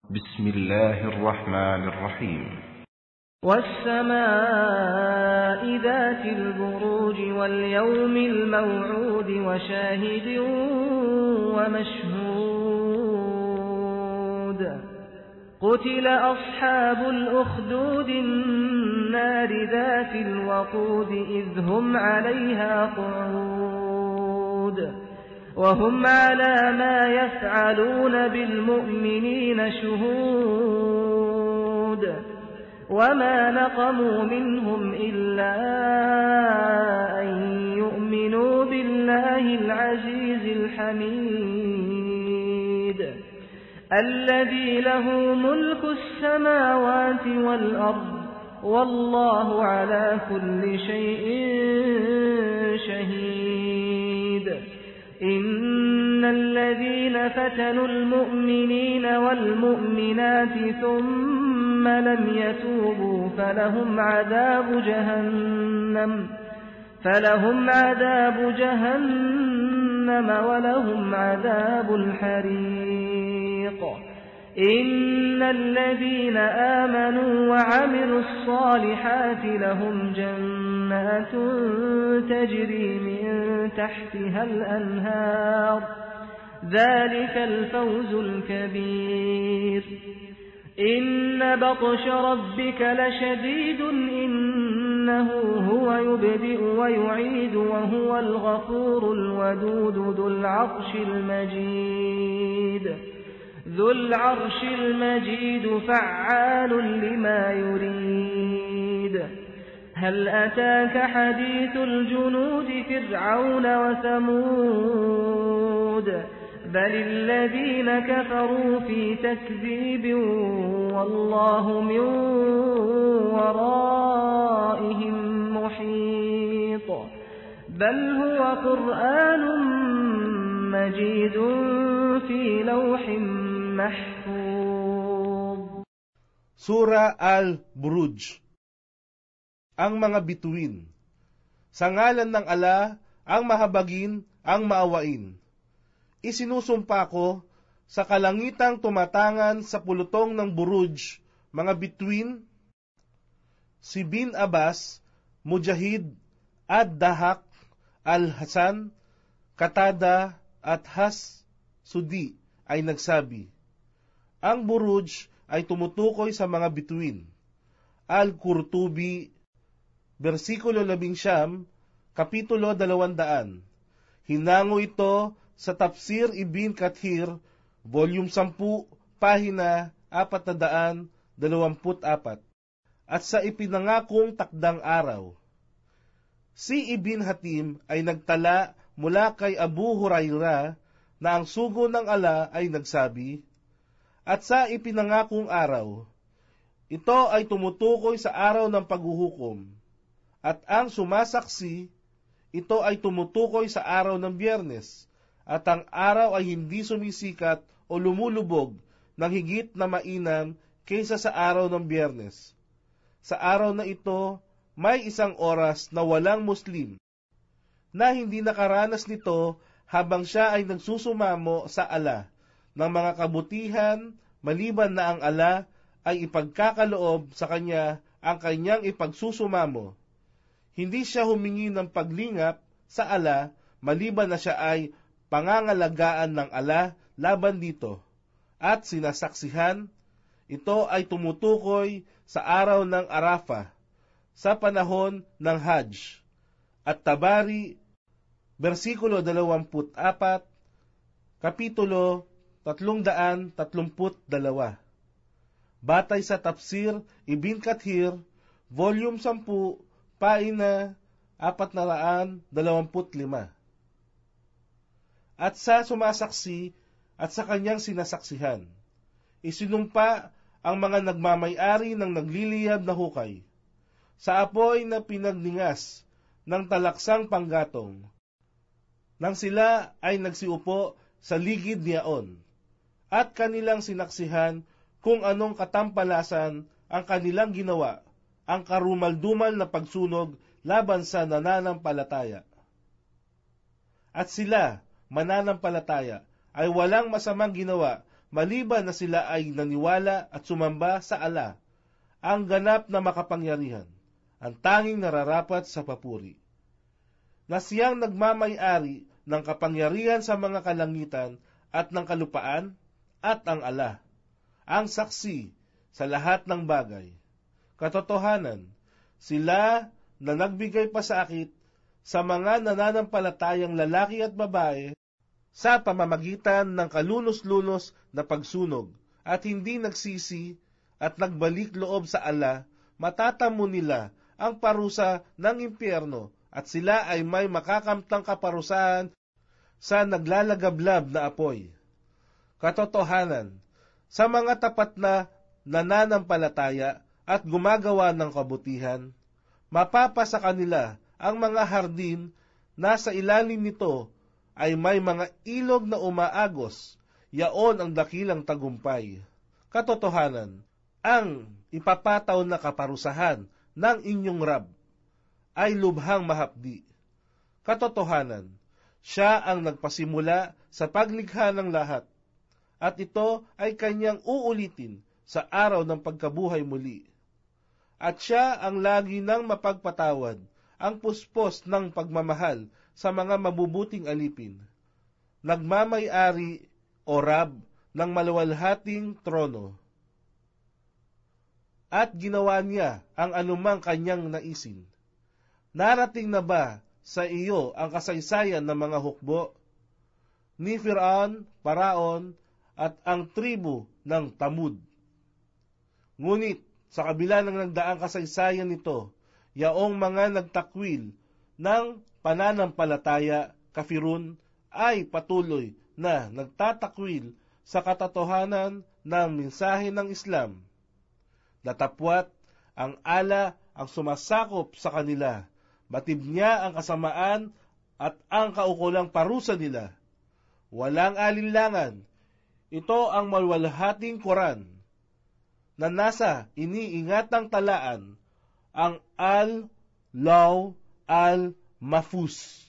بسم الله الرحمن الرحيم والسماء ذات البروج واليوم الموعود وشاهد ومشهود قتل أصحاب الأخدود النار ذات الوقود إذ هم عليها قعود وهم على ما يفعلون بالمؤمنين شهود وما نقموا منهم إلا أن يؤمنوا بالله العزيز الحميد الذي له ملك السماوات والأرض والله على كل شيء شهيد إن الذين فتنوا المؤمنين والمؤمنات ثم لم يتوبوا فلهم عذاب جهنم ولهم عذاب الحريق إن الذين آمنوا وعملوا الصالحات لهم جنات تجري من تحتها الأنهار ذلك الفوز الكبير إن بطش ربك لشديد إنه هو يبدئ ويعيد وهو الغفور الودود ذو العرش المجيد فعال لما يريد هل أتاك حديث الجنود فرعون وثمود بل الذين كفروا في تكذيب والله من ورائهم محيط بل هو قرآن مجيد في لوح محفوظ. Sura Al-Buruj. Ang mga bituin. Sa ngalan ng ala, ang mahabagin, ang maawain. Isinusumpa ko sa kalangitang tumatangan sa pulutong ng Buruj, mga bituin, si Bin Abbas, Mujahid, Ad-Dahak, Al-Hasan, Katada at Has-Sudi ay nagsabi, ang Buruj ay tumutukoy sa mga bituin. Al-Qurtubi, versikulo 11, kapitulo 200. Hinango ito sa Tafsir Ibn Kathir, volume 10, pahina 424, at sa ipinangakong takdang araw. Si Ibn Hatim ay nagtala mula kay Abu Hurairah na ang sugo ng ala ay nagsabi, at sa ipinangakong araw, ito ay tumutukoy sa araw ng paghuhukom, at ang sumasaksi, ito ay tumutukoy sa araw ng Biyernes, at ang araw ay hindi sumisikat o lumulubog ng higit na mainam kaysa sa araw ng Biyernes. Sa araw na ito, may isang oras na walang Muslim, na hindi nakaranas nito habang siya ay nagsusumamo sa ala ng mga kabutihan, maliban na ang ala ay ipagkakaloob sa kanya ang kanyang ipagsusumamo. Hindi siya humingi ng paglingap sa ala, maliban na siya ay pangangalagaan ng ala laban dito. At sinasaksihan, ito ay tumutukoy sa araw ng Arafah, sa panahon ng Hajj. At Tabari, versikulo 24, kapitulo 332. Batay sa Tafsir Ibn Kathir, volume 10, pahina 425. At sa sumasaksi at sa kanyang sinasaksihan, isinumpa ang mga nagmamay-ari ng nagliliyab na hukay, sa apoy na pinagningas ng talaksang panggatong, nang sila ay nagsiupo sa ligid niyaon, at kanilang sinaksihan kung anong katampalasan ang kanilang ginawa, ang karumaldumal na pagsunog laban sa nananampalataya. At sila, mananampalataya, ay walang masamang ginawa, maliban na sila ay naniwala at sumamba sa Allah, ang ganap na makapangyarihan, ang tanging nararapat sa papuri, na siyang nagmamay-ari ng kapangyarihan sa mga kalangitan at ng kalupaan, at ang Allah, ang saksi sa lahat ng bagay. Katotohanan, sila na nagbigay pasakit sa mga nananampalatayang lalaki at babae sa pamamagitan ng kalunos-lunos na pagsunog at hindi nagsisi at nagbalik loob sa Allah, matatamo nila ang parusa ng impyerno at sila ay may makakamtang kaparusahan sa naglalagablab na apoy. Katotohanan, sa mga tapat na nananampalataya at gumagawa ng kabutihan, mapapasa kanila ang mga hardin na sa ilalim nito ay may mga ilog na umaagos, yaon ang dakilang tagumpay. Katotohanan, ang ipapataw na kaparusahan ng inyong Rab ay lubhang mahapdi. Katotohanan, siya ang nagpasimula sa paglikha ng lahat, at ito ay kanyang uulitin sa araw ng pagkabuhay muli. At siya ang lagi nang mapagpatawad, ang puspos ng pagmamahal sa mga mabubuting alipin. Nagmamay-ari o Rab ng maluwalhating trono. At ginawa niya ang anumang kanyang naisin. Narating na ba sa iyo ang kasaysayan ng mga hukbo ni Firaun, Paraon, at ang tribu ng Tamud? Ngunit sa kabila ng nagdaang kasaysayan nito, yaong mga nagtakwil ng pananampalataya, kafirun, ay patuloy na nagtatakwil sa katotohanan ng mensahe ng Islam. Datapwat ang Allah ang sumasakop sa kanila, batid niya ang kasamaan at ang kaukulang parusa nila. Walang alinlangan, ito ang maluwalhating Quran na nasa iniingatang talaan, ang Al-Law Al-Mahfuz.